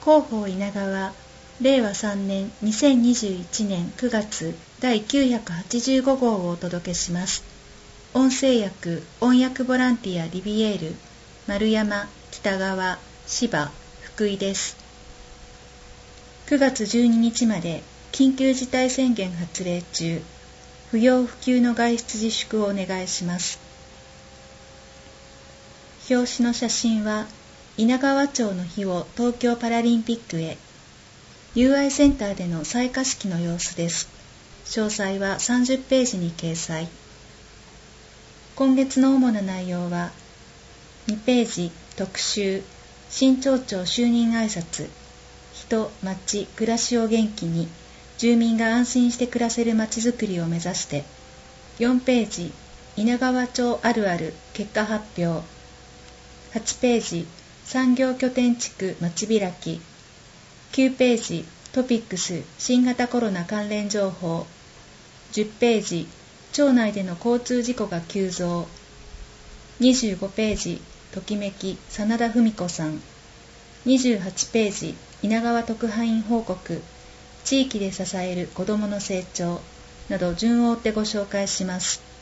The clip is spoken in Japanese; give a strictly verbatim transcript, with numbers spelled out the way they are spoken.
広報稲川れいわさんねんにせんにじゅういちねんくがつだいきゅうひゃくはちじゅうごごうをお届けします。音声訳音訳ボランティアリビエール丸山、北川、芝、福井です。くがつじゅうににちまで緊急事態宣言発令中、不要不急の外出自粛をお願いします。表紙の写真は稲川町の日を東京パラリンピックへ、友愛センターでの採火式の様子です。詳細はさんじゅっページに掲載。今月の主な内容は、にページ特集、新町長就任挨拶、人、町、暮らしを元気に、住民が安心して暮らせる町づくりを目指して、よんページ稲川町あるある結果発表、はちページ産業拠点地区町開き、きゅうページトピックス新型コロナ関連情報、じゅっページ町内での交通事故が急増、にじゅうごページときめき真田文子さん、にじゅうはちページ稲川特派員報告、地域で支える子どもの成長など順を追ってご紹介します。